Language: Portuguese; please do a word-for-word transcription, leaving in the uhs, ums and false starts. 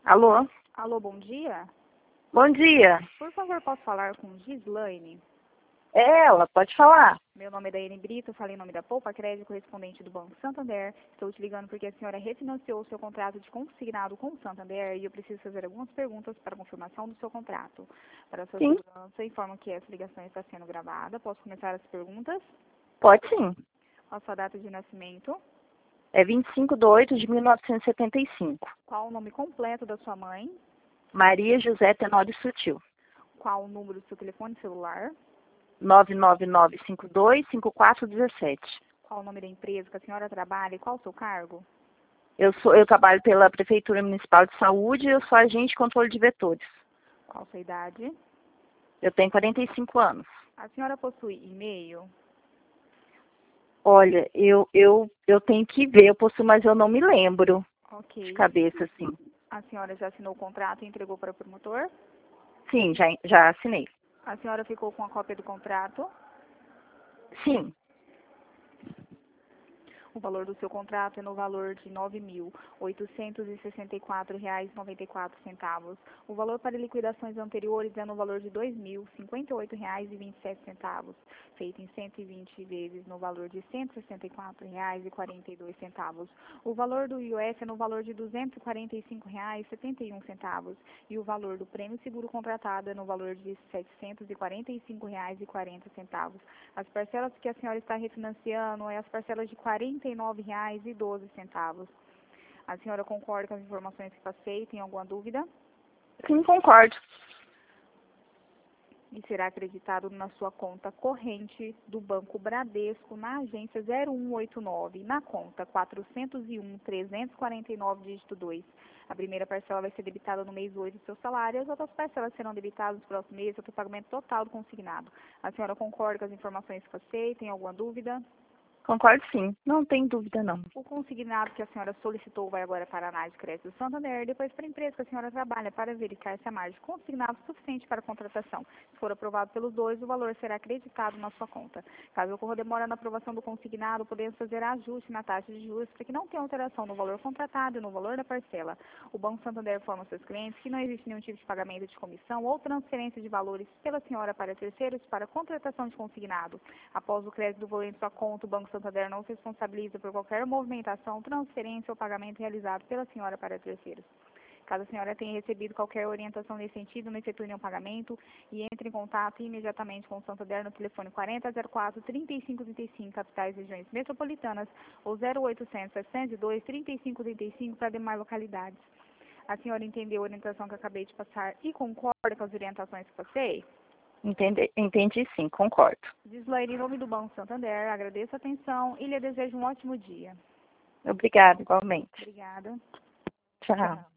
Alô? Alô, bom dia. Bom dia. Por favor, posso falar com Gislaine? É ela, pode falar. Meu nome é Daiane Brito, falei em nome da Poupa Crédito, correspondente do Banco Santander. Estou te ligando porque a senhora refinanciou o seu contrato de consignado com o Santander e eu preciso fazer algumas perguntas para confirmação do seu contrato. Para a sua Sim, segurança, informo que essa ligação está sendo gravada. Posso começar as perguntas? pode sim. Qual a sua data de nascimento? É vinte e cinco de oito de mil novecentos e setenta e cinco. Qual o nome completo da sua mãe? Maria José Tenório Sutil. Qual o número do seu telefone celular? nove nove nove cinco dois cinco quatro um sete. Qual o nome da empresa que a senhora trabalha e qual o seu cargo? Eu, sou, eu trabalho pela Prefeitura Municipal de Saúde e eu sou agente de controle de vetores. Qual a sua idade? Eu tenho quarenta e cinco anos. A senhora possui e-mail? Olha, eu, eu, eu tenho que ver, eu possuo, mas eu não me lembro de Ok. cabeça, assim. A senhora já assinou o contrato e entregou para o promotor? Sim, já, já assinei. A senhora ficou com a cópia do contrato? Sim, O valor do seu contrato é no valor de nove mil oitocentos e sessenta e quatro reais e noventa e quatro centavos. O valor para liquidações anteriores é no valor de dois mil cinquenta e oito reais e vinte e sete centavos, feito em cento e vinte vezes no valor de cento e sessenta e quatro reais e quarenta e dois centavos. O valor do I O F é no valor de duzentos e quarenta e cinco reais e setenta e um centavos e o valor do prêmio seguro contratado é no valor de setecentos e quarenta e cinco reais e quarenta centavos. As parcelas que a senhora está refinanciando é as parcelas de quarenta e nove reais e doze centavos. A senhora concorda com as informações que passei? Tem alguma dúvida? sim, concordo. E será acreditado na sua conta corrente do Banco Bradesco, na agência zero um oito nove, na conta quatrocentos e um, trezentos e quarenta e nove, dígito dois. A primeira parcela vai ser debitada no mês oito do seu salário e as outras parcelas serão debitadas nos próximos meses até o pagamento total do consignado. A senhora concorda com as informações que passei? Tem alguma dúvida? Concordo sim. Não tem dúvida, não. O consignado que a senhora solicitou vai agora para a análise de crédito do Santander, depois para a empresa que a senhora trabalha para verificar se a margem consignado é suficiente para a contratação. Se for aprovado pelos dois, o valor será acreditado na sua conta. Caso ocorra demora na aprovação do consignado, podemos fazer ajuste na taxa de juros para que não tenha alteração no valor contratado e no valor da parcela. O Banco Santander informa aos seus clientes que não existe nenhum tipo de pagamento de comissão ou transferência de valores pela senhora para terceiros para contratação de consignado. Após o crédito do valor em sua conta, o Banco Santander não se responsabiliza por qualquer movimentação, transferência ou pagamento realizado pela senhora para terceiros. Caso a senhora tenha recebido qualquer orientação nesse sentido, não efetue nenhum pagamento e entre em contato imediatamente com o Santander no telefone quarenta zero quatro, trinta e cinco trinta e cinco, capitais e regiões metropolitanas, ou zero oitocentos, setecentos e dois, trinta e cinco trinta e cinco para demais localidades. A senhora entendeu a orientação que eu acabei de passar e concorda com as orientações que passei? Entendi, entendi sim, concordo. Gislaine, em nome do Banco Santander, agradeço a atenção e lhe desejo um ótimo dia. Obrigada, igualmente. Obrigada. Tchau.